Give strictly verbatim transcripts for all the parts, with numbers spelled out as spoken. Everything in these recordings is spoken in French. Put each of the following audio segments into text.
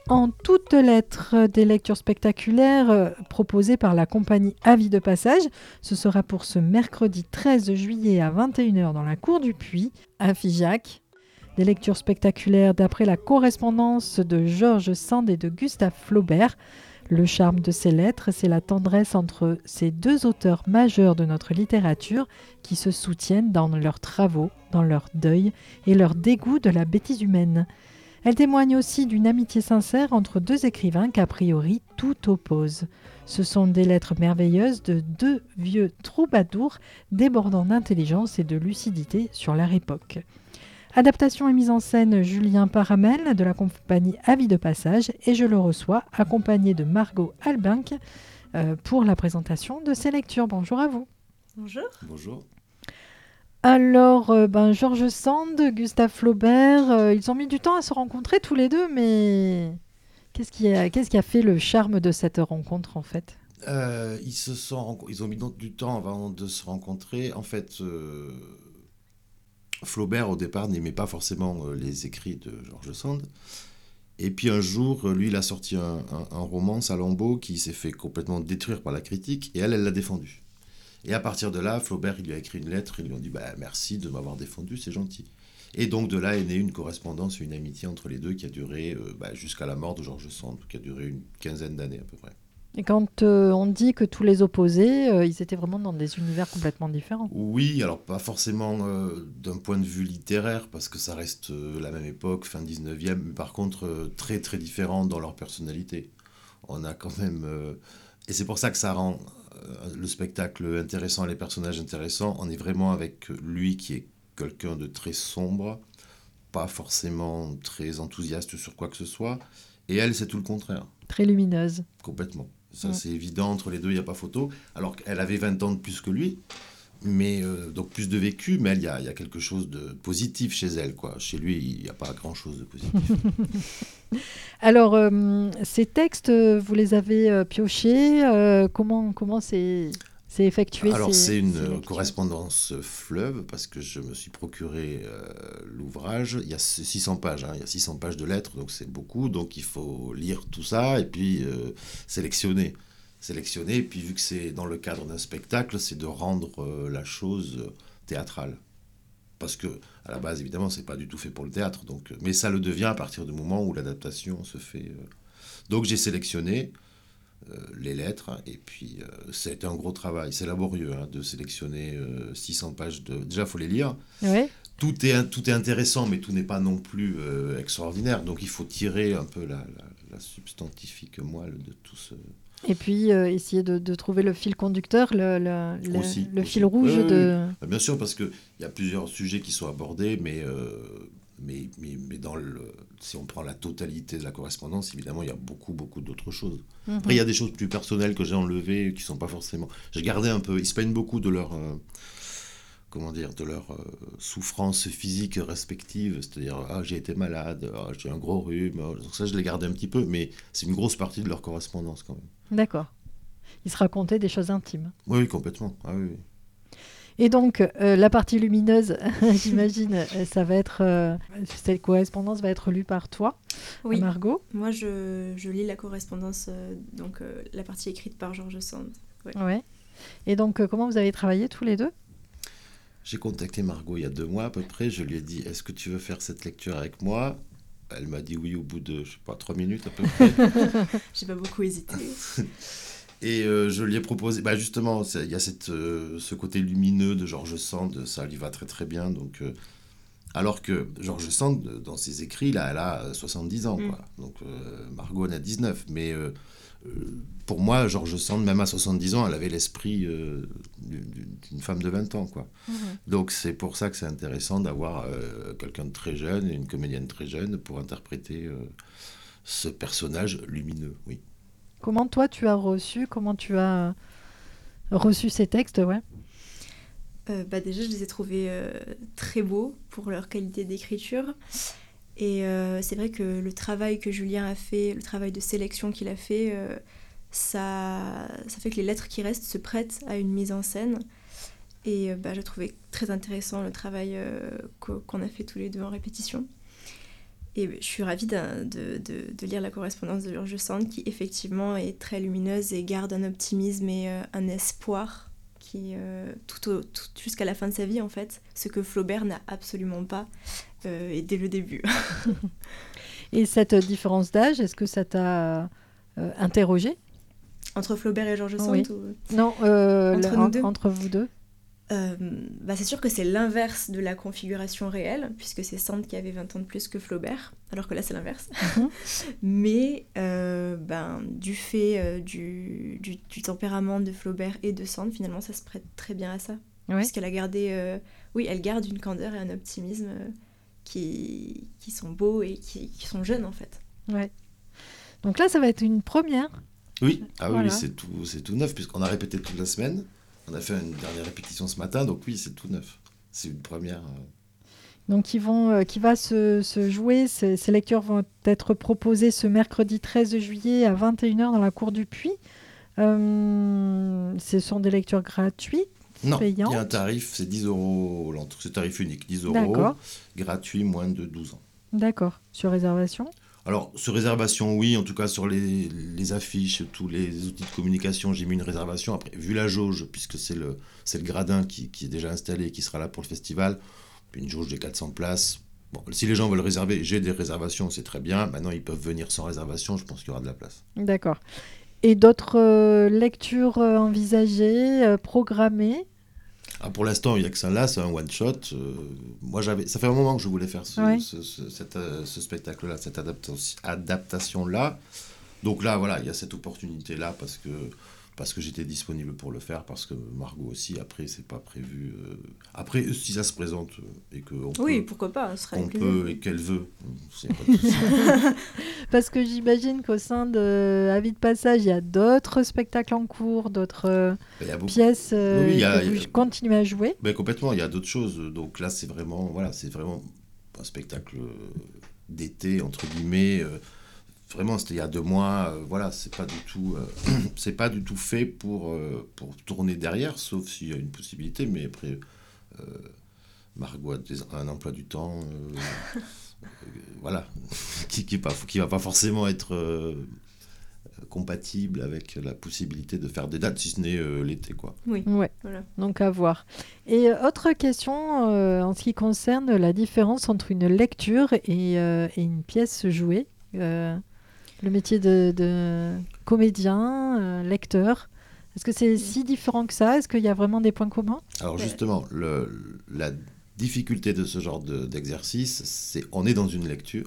En toutes lettres, des lectures spectaculaires euh, proposées par la compagnie Avis de Passage. Ce sera pour ce mercredi treize juillet à vingt et une heures dans la cour du Puy, à Figeac. Des lectures spectaculaires d'après la correspondance de George Sand et de Gustave Flaubert. Le charme de ces lettres, c'est la tendresse entre ces deux auteurs majeurs de notre littérature qui se soutiennent dans leurs travaux, dans leur deuil et leur dégoût de la bêtise humaine. Elle témoigne aussi d'une amitié sincère entre deux écrivains qu'a priori tout oppose. Ce sont des lettres merveilleuses de deux vieux troubadours débordant d'intelligence et de lucidité sur leur époque. Adaptation et mise en scène Julien Paramel de la compagnie Avis de Passage et je le reçois accompagné de Margot Albinck euh, pour la présentation de ces lectures. Bonjour à vous. Bonjour. Bonjour. Alors, euh, ben, George Sand, Gustave Flaubert, euh, ils ont mis du temps à se rencontrer tous les deux, mais qu'est-ce qui a, qu'est-ce qui a fait le charme de cette rencontre en fait ? Euh, ils, se sont, ils ont mis donc du temps avant de se rencontrer. En fait, euh, Flaubert, au départ, n'aimait pas forcément euh, les écrits de George Sand. Et puis un jour, lui, il a sorti un, un, un roman, Salammbô, qui s'est fait complètement détruire par la critique, et elle, elle l'a défendu. Et à partir de là, Flaubert, il lui a écrit une lettre, ils lui ont dit bah, « merci de m'avoir défendu, c'est gentil ». Et donc de là est née une correspondance, une amitié entre les deux qui a duré euh, bah, jusqu'à la mort de George Sand, qui a duré une quinzaine d'années à peu près. Et quand euh, on dit que tous les opposés, euh, ils étaient vraiment dans des univers complètement différents. Oui, alors pas forcément euh, d'un point de vue littéraire, parce que ça reste euh, la même époque, fin dix-neuvième, mais par contre euh, très très différents dans leur personnalité. On a quand même... Euh, et c'est pour ça que ça rend euh, le spectacle intéressant, les personnages intéressants. On est vraiment avec lui qui est quelqu'un de très sombre, pas forcément très enthousiaste sur quoi que ce soit, et elle, c'est tout le contraire. Très lumineuse. Complètement. Ça, Ouais. c'est évident, entre les deux, il n'y a pas photo. Alors qu'elle avait vingt ans de plus que lui, mais euh, donc plus de vécu, mais il y, y a quelque chose de positif chez elle, quoi. Chez lui, il n'y a pas grand-chose de positif. Alors, euh, ces textes, vous les avez euh, piochés euh, Comment comment c'est, c'est effectué Alors, ces, c'est une ces lectures correspondance fleuve, parce que je me suis procuré euh, l'ouvrage. Il y a six cents pages, hein, il y a six cents pages de lettres, donc c'est beaucoup. Donc, il faut lire tout ça et puis euh, sélectionner. Sélectionner, et puis vu que c'est dans le cadre d'un spectacle, c'est de rendre euh, la chose théâtrale. Parce que, à la base, évidemment, c'est pas du tout fait pour le théâtre. Donc, mais ça le devient à partir du moment où l'adaptation se fait. Euh. Donc, j'ai sélectionné euh, les lettres, et puis euh, ça a été un gros travail. C'est laborieux hein, de sélectionner euh, six cents pages de. Déjà, il faut les lire. Ouais. Tout est, tout est intéressant, mais tout n'est pas non plus euh, extraordinaire. Donc, il faut tirer un peu la, la, la substantifique moelle de tout ce. Et puis, euh, essayer de, de trouver le fil conducteur, le, le, le, Aussi, le aussi. fil rouge oui, oui, de... oui. Bien sûr, parce qu'il y a plusieurs sujets qui sont abordés, mais, euh, mais, mais, mais dans le, si on prend la totalité de la correspondance, évidemment, il y a beaucoup, beaucoup d'autres choses. Mm-hmm. Après, il y a des choses plus personnelles que j'ai enlevées, qui ne sont pas forcément... J'ai gardé un peu... Ils se plaignent beaucoup de leur... Euh, comment dire, de leur euh, souffrance physique respective, c'est-à-dire ah, j'ai été malade, ah, j'ai un gros rhume, donc ça je l'ai gardé un petit peu, mais c'est une grosse partie de leur correspondance quand même. D'accord. Ils se racontaient des choses intimes. Oui, oui complètement. Ah, oui, oui. Et donc, euh, la partie lumineuse, j'imagine, ça va être, euh, cette correspondance va être lue par toi, oui. Margot. Moi, je, je lis la correspondance, euh, donc euh, la partie écrite par George Sand. Ouais. Ouais. Et donc, euh, comment vous avez travaillé tous les deux ? J'ai contacté Margot il y a deux mois à peu près. Je lui ai dit, est-ce que tu veux faire cette lecture avec moi ? Elle m'a dit oui au bout de, je sais pas, trois minutes à peu près. J'ai pas beaucoup hésité. Et euh, je lui ai proposé, bah justement, il y a cette, euh, ce côté lumineux de George Sand, ça lui va très très bien. Donc, euh, alors que George Sand, dans ses écrits, là, elle a soixante-dix ans, quoi. Mm. Donc euh, Margot en a dix-neuf. Mais euh, euh, pour moi, George Sand, même à soixante-dix ans, elle avait l'esprit euh, d'une femme de vingt ans, quoi. Mm-hmm. Donc c'est pour ça que c'est intéressant d'avoir euh, quelqu'un de très jeune, une comédienne très jeune, pour interpréter euh, ce personnage lumineux, oui. Comment toi tu as reçu, comment tu as reçu ces textes, ouais. Euh, bah déjà, je les ai trouvés euh, très beaux pour leur qualité d'écriture. Et euh, c'est vrai que le travail que Julien a fait, le travail de sélection qu'il a fait, euh, ça, ça fait que les lettres qui restent se prêtent à une mise en scène. Et euh, bah, j'ai trouvé très intéressant le travail euh, qu'on a fait tous les deux en répétition. Et je suis ravie de, de, de, de lire la correspondance de George Sand, qui effectivement est très lumineuse et garde un optimisme et euh, un espoir qui, euh, tout, au, tout jusqu'à la fin de sa vie, en fait, ce que Flaubert n'a absolument pas, euh, et dès le début. Et cette différence d'âge, est-ce que ça t'a euh, interrogé ? Entre Flaubert et George Sand Oui. ou... Non, euh, entre, le, nous en, deux entre vous deux. Euh, bah c'est sûr que c'est l'inverse de la configuration réelle, puisque c'est Sand qui avait vingt ans de plus que Flaubert, alors que là c'est l'inverse. Mm-hmm. Mais euh, ben, du fait euh, du, du, du tempérament de Flaubert et de Sand, finalement ça se prête très bien à ça. Ouais. Puisqu'elle a gardé... Euh, oui, elle garde une candeur et un optimisme euh, qui, qui sont beaux et qui, qui sont jeunes en fait. Ouais. Donc là ça va être une première. Oui, ah Voilà. oui, c'est tout, c'est tout neuf, puisqu'on a répété toute la semaine. On a fait une dernière répétition ce matin, donc oui, c'est tout neuf. C'est une première. Euh... Donc, ils vont, euh, qui va se, se jouer. Ces, ces lectures vont être proposées ce mercredi treize juillet à vingt et une heures dans la cour du Puy. Euh, ce sont des lectures gratuites, Non, il payantes. y a un tarif, c'est dix euros l'entrée. C'est tarif unique, dix euros. D'accord. Gratuit, moins de douze ans. D'accord. Sur réservation ? Alors, sur réservation, oui, en tout cas sur les, les affiches, tous les outils de communication, j'ai mis une réservation. Après, vu la jauge, puisque c'est le, c'est le gradin qui, qui est déjà installé et qui sera là pour le festival, une jauge de quatre cents places. Bon, si les gens veulent réserver, j'ai des réservations, c'est très bien. Maintenant, ils peuvent venir sans réservation, je pense qu'il y aura de la place. D'accord. Et d'autres euh, lectures euh, envisagées, euh, programmées ? Ah, pour l'instant, il n'y a que ça là, c'est un one-shot. Euh, moi, j'avais, ça fait un moment que je voulais faire ce, Ouais. ce, ce, cette, euh, ce spectacle-là, cette adapta- adaptation-là. Donc là, voilà, il y a cette opportunité-là parce que, parce que j'étais disponible pour le faire, parce que Margot aussi, après, c'est pas prévu. Euh... Après, si ça se présente euh, et qu'on Oui, peut, pourquoi pas, ce sera qu'on avec plaisir. peut et qu'elle veut, c'est pas de souci. Parce que j'imagine qu'au sein de Avis de Passage, il y a d'autres spectacles en cours, d'autres euh, Il y a beaucoup. pièces euh, Oui, il y a- que il y vous a- continuez à jouer. Ben, complètement, il y a d'autres choses. Donc là, c'est vraiment, voilà, c'est vraiment un spectacle d'été, entre guillemets. euh, Vraiment, c'était il y a deux mois. euh, voilà, c'est pas du tout, euh, c'est pas du tout fait pour, euh, pour tourner derrière, sauf s'il y a une possibilité. Mais après, euh, Margot a des- un emploi du temps, euh, euh, voilà, qui, qui, est pas, qui va pas forcément être euh, compatible avec la possibilité de faire des dates, si ce n'est euh, l'été, quoi. Oui, Ouais, voilà. donc à voir. Et euh, autre question euh, en ce qui concerne la différence entre une lecture et, euh, et une pièce jouée. Euh, le métier de, de comédien, euh, lecteur. Est-ce que c'est si différent que ça ? Est-ce qu'il y a vraiment des points communs ? Alors Ouais. justement, le, la difficulté de ce genre de, d'exercice, c'est on est dans une lecture,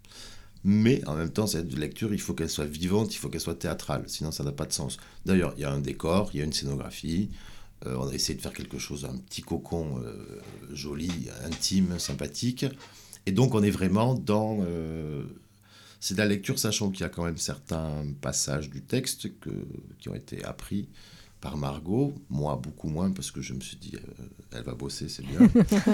mais en même temps, cette lecture, il faut qu'elle soit vivante, il faut qu'elle soit théâtrale, sinon ça n'a pas de sens. D'ailleurs, il y a un décor, il y a une scénographie, euh, on a essayé de faire quelque chose, un petit cocon euh, joli, intime, sympathique, et donc on est vraiment dans... Euh, c'est de la lecture, sachant qu'il y a quand même certains passages du texte que, qui ont été appris par Margot, moi beaucoup moins parce que je me suis dit euh, elle va bosser, c'est bien.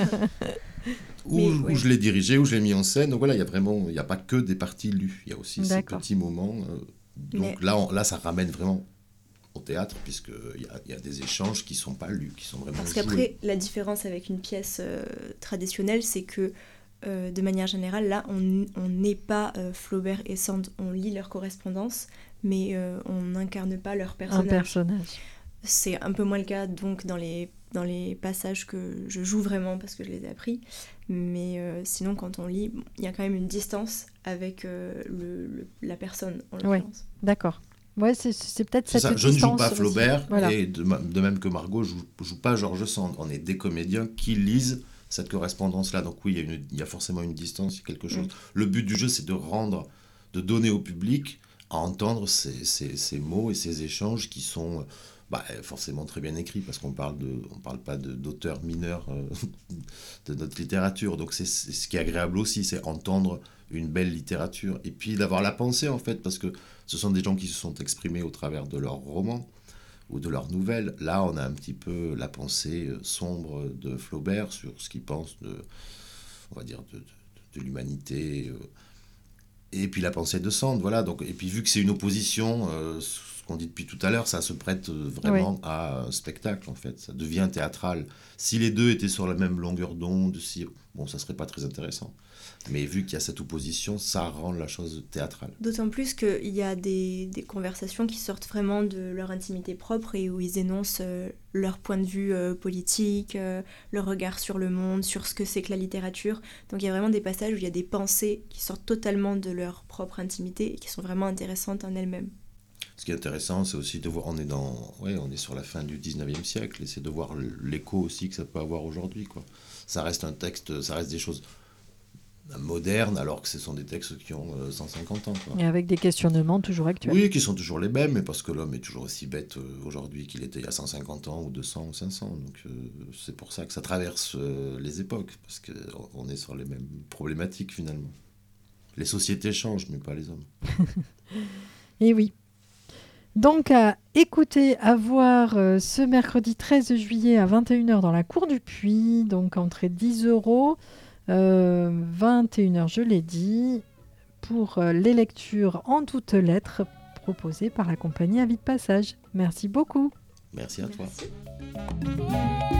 Ou Mais, où oui. je l'ai dirigé, où je l'ai mis en scène. Donc voilà, il y a vraiment, il n'y a pas que des parties lues, il y a aussi ces D'accord. petits moments. euh, donc Mais- là, on- là, ça ramène vraiment au théâtre puisque il y a, il y a des échanges qui sont pas lus, qui sont vraiment Parce joués. qu'après, la différence avec une pièce euh, traditionnelle, c'est que euh, de manière générale, là, on on n'est pas euh, Flaubert et Sand, on lit leur correspondance, mais euh, on n'incarne pas leur Un personnage. personnage. C'est un peu moins le cas donc dans les, dans les passages que je joue vraiment parce que je les ai appris. Mais euh, sinon, quand on lit, bon, il y a quand même une distance avec euh, le, le- la personne, en Ouais. l'occurrence. D'accord. Ouais, c'est, c'est peut-être C'est cette ça, je ne joue distance pas aussi. Flaubert, Voilà. et de, ma- de même que Margot, je ne joue pas George Sand. On est des comédiens qui lisent cette correspondance-là. Donc oui, il y, a une- il y a forcément une distance, il y a quelque chose. Mm. Le but du jeu, c'est de rendre, de donner au public à entendre ces, ces- ces mots et ces échanges qui sont bah, forcément très bien écrits, parce qu'on parle de, on parle pas de, d'auteurs mineurs euh, de notre littérature. Donc c'est, c'est ce qui est agréable aussi, c'est entendre une belle littérature. Et puis d'avoir la pensée, en fait, parce que ce sont des gens qui se sont exprimés au travers de leurs romans ou de leurs nouvelles. Là, on a un petit peu la pensée euh, sombre de Flaubert sur ce qu'il pense de, on va dire, de, de, de l'humanité. euh. Et puis la pensée de Sand, voilà. Donc, et puis vu que c'est une opposition, euh, ce qu'on dit depuis tout à l'heure, ça se prête vraiment oui. à un spectacle, en fait. Ça devient théâtral. Si les deux étaient sur la même longueur d'onde, si... bon, ça serait pas très intéressant. Mais vu qu'il y a cette opposition, ça rend la chose théâtrale. D'autant plus qu'il y a des, des conversations qui sortent vraiment de leur intimité propre et où ils énoncent euh, leur point de vue euh, politique, euh, leur regard sur le monde, sur ce que c'est que la littérature. Donc il y a vraiment des passages où il y a des pensées qui sortent totalement de leur propre intimité et qui sont vraiment intéressantes en elles-mêmes. Ce qui est intéressant, c'est aussi de voir, on est, dans, ouais, on est sur la fin du dix-neuvième siècle, et c'est de voir l'écho aussi que ça peut avoir aujourd'hui, quoi. Ça reste un texte, ça reste des choses modernes, alors que ce sont des textes qui ont euh, cent cinquante ans. Quoi. Et avec des questionnements toujours actuels. Oui, qui sont toujours les mêmes, mais parce que l'homme est toujours aussi bête euh, aujourd'hui qu'il était il y a cent cinquante ans, ou deux cents, ou cinq cents. Donc euh, c'est pour ça que ça traverse euh, les époques, parce qu'on est sur les mêmes problématiques finalement. Les sociétés changent, mais pas les hommes. Et oui. Donc à écouter, à voir euh, ce mercredi treize juillet à vingt et une heures dans la cour du Puy, donc entrée dix euros. Euh, vingt et une heures, je l'ai dit, pour euh, les lectures en toutes lettres proposées par la compagnie Avis de Passage. Merci beaucoup. Merci à toi. Merci.